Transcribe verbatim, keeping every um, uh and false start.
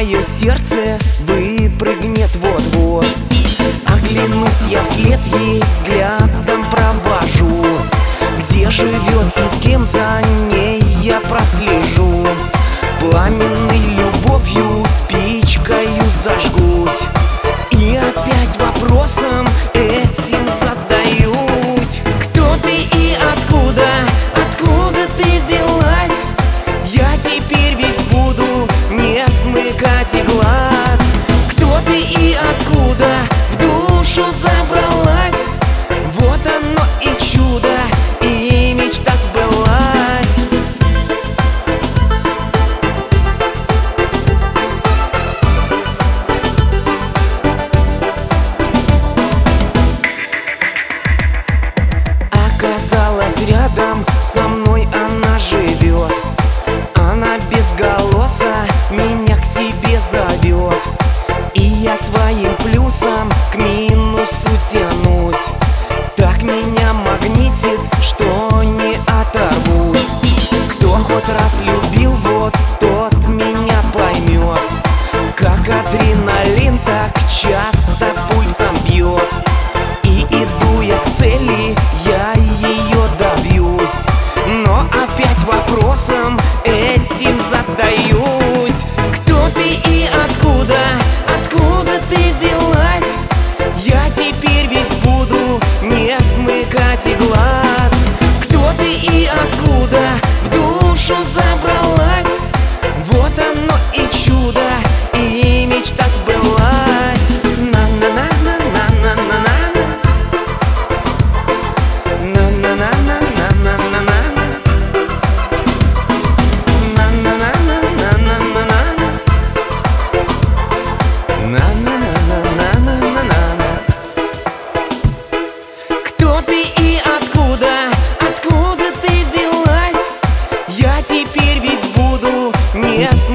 мое сердце выпрыгнет вот-вот. Оглянусь я вслед ей, взглядом провожу, где живет и с кем за ней я прослежу. Пламенной любовью спичкою зажгусь, и опять вопросом этим задаюсь: кто ты и откуда, откуда ты взялась? Я теперь ведь буду не смыкать и глаз. Кто ты и откуда в душу забралась? Вот оно и чудо, и мечта сбылась. Оказалось, рядом со мной она живет. Она безголоса меня к себе зовет, и я своим плюсом к минусу тянусь. Так меня магнитит, что не оторвусь. Кто хоть раз любил, вот тот меня поймет. Как адреналин так часто пульсом бьет, и иду я к цели, я ее добьюсь. Но опять вопросом этим задаюсь: кто ты и откуда, откуда ты взялась? Я теперь ведь буду не смыкать и глаз. Кто ты и откуда в душу забралась? Вот оно и чудо, и мечта сбылась. На-на-на-на-на-на-на-на, на-на-на-на-на-на-на, на-на-на-на-на-на-на. Кто ты и откуда, откуда ты взялась? Я теперь ведь буду не смыкать